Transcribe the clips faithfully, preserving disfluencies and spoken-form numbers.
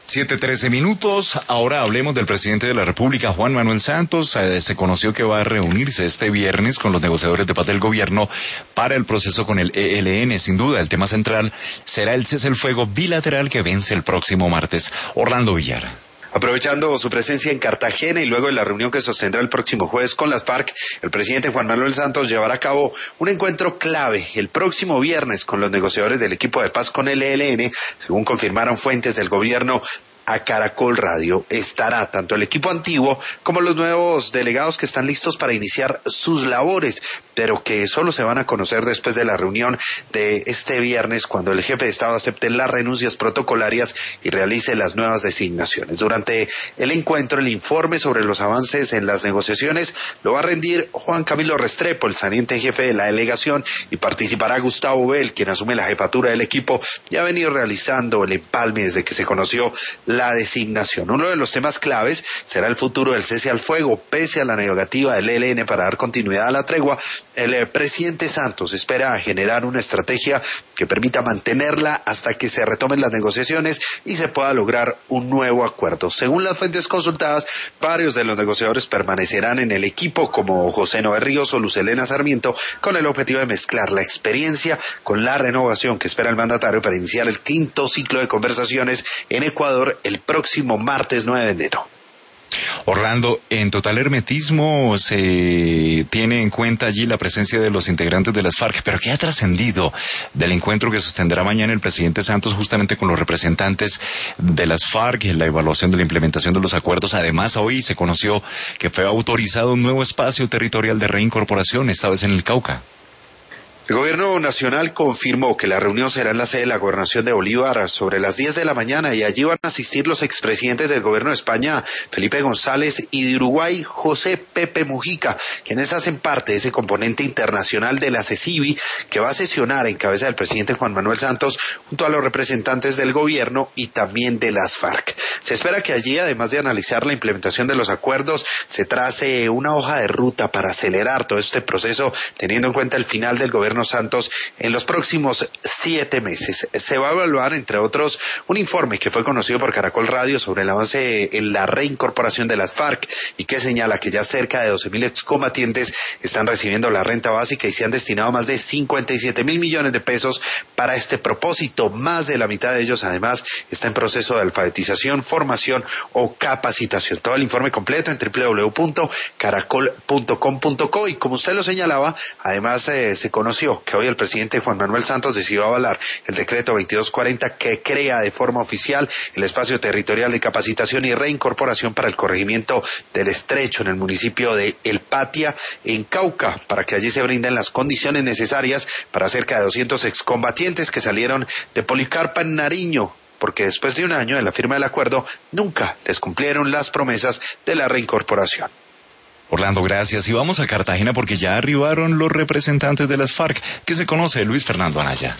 Siete trece minutos. Ahora hablemos del presidente de la República, Juan Manuel Santos. Eh, se conoció que va a reunirse este viernes con los negociadores de paz del gobierno para el proceso con el E L N. Sin duda, el tema central será el cese al fuego bilateral que vence el próximo martes. Orlando Villar. Aprovechando su presencia en Cartagena y luego de la reunión que sostendrá el próximo jueves con las FARC, el presidente Juan Manuel Santos llevará a cabo un encuentro clave el próximo viernes con los negociadores del equipo de paz con el E L N, según confirmaron fuentes del gobierno a Caracol Radio. Estará tanto el equipo antiguo como los nuevos delegados que están listos para iniciar sus labores, pero que solo se van a conocer después de la reunión de este viernes, cuando el jefe de Estado acepte las renuncias protocolarias y realice las nuevas designaciones. Durante el encuentro, el informe sobre los avances en las negociaciones lo va a rendir Juan Camilo Restrepo, el saliente jefe de la delegación, y participará Gustavo Bell, quien asume la jefatura del equipo y ha venido realizando el empalme desde que se conoció la la designación. Uno de los temas claves será el futuro del cese al fuego. Pese a la negativa del E L N para dar continuidad a la tregua, el eh, presidente Santos espera generar una estrategia que permita mantenerla hasta que se retomen las negociaciones y se pueda lograr un nuevo acuerdo. Según las fuentes consultadas, varios de los negociadores permanecerán en el equipo, como José Noé Ríos o Luz Helena Sarmiento, con el objetivo de mezclar la experiencia con la renovación que espera el mandatario para iniciar el quinto ciclo de conversaciones en Ecuador el próximo martes nueve de enero. Orlando, en total hermetismo se tiene en cuenta allí la presencia de los integrantes de las FARC, pero ¿qué ha trascendido del encuentro que sostendrá mañana el presidente Santos justamente con los representantes de las FARC en la evaluación de la implementación de los acuerdos? Además, hoy se conoció que fue autorizado un nuevo espacio territorial de reincorporación, esta vez en el Cauca. El gobierno nacional confirmó que la reunión será en la sede de la gobernación de Bolívar sobre las diez de la mañana y allí van a asistir los expresidentes del gobierno de España, Felipe González, y de Uruguay, José Pepe Mujica, quienes hacen parte de ese componente internacional de la CECIBI que va a sesionar en cabeza del presidente Juan Manuel Santos junto a los representantes del gobierno y también de las FARC. Se espera que allí, además de analizar la implementación de los acuerdos, se trace una hoja de ruta para acelerar todo este proceso, teniendo en cuenta el final del gobierno Santos en los próximos siete meses. Se va a evaluar, entre otros, un informe que fue conocido por Caracol Radio sobre el avance en la reincorporación de las FARC y que señala que ya cerca de doce mil excombatientes están recibiendo la renta básica y se han destinado más de cincuenta y siete mil millones de pesos para este propósito. Más de la mitad de ellos, además, está en proceso de alfabetización, formación o capacitación. Todo el informe completo en doble u doble u doble u punto caracol punto com punto co, y como usted lo señalaba, además eh, se conoció que hoy el presidente Juan Manuel Santos decidió avalar el decreto veintidós cuarenta que crea de forma oficial el espacio territorial de capacitación y reincorporación para el corregimiento del Estrecho en el municipio de El Patia, en Cauca, para que allí se brinden las condiciones necesarias para cerca de doscientos excombatientes que salieron de Policarpa en Nariño, porque después de un año de la firma del acuerdo nunca les cumplieron las promesas de la reincorporación. Orlando, gracias. Y vamos a Cartagena porque ya arribaron los representantes de las FARC. ¿Qué se conoce? Luis Fernando Anaya.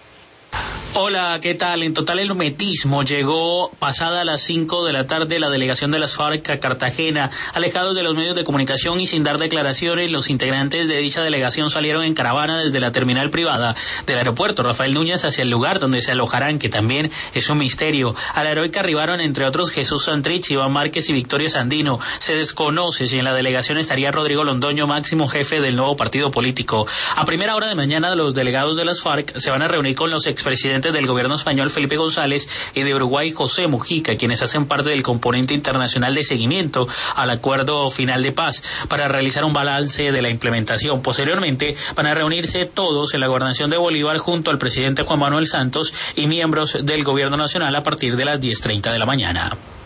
Hola, ¿qué tal? En total hermetismo llegó pasada las cinco de la tarde la delegación de las FARC a Cartagena. Alejados de los medios de comunicación y sin dar declaraciones, los integrantes de dicha delegación salieron en caravana desde la terminal privada del aeropuerto Rafael Núñez hacia el lugar donde se alojarán, que también es un misterio. A la heroica arribaron, entre otros, Jesús Santrich, Iván Márquez y Victoria Sandino. Se desconoce si en la delegación estaría Rodrigo Londoño, máximo jefe del nuevo partido político. A primera hora de mañana, los delegados de las FARC se van a reunir con los expresidentes del gobierno español Felipe González y de Uruguay José Mujica, quienes hacen parte del componente internacional de seguimiento al acuerdo final de paz, para realizar un balance de la implementación. Posteriormente van a reunirse todos en la gobernación de Bolívar junto al presidente Juan Manuel Santos y miembros del gobierno nacional a partir de las diez treinta de la mañana.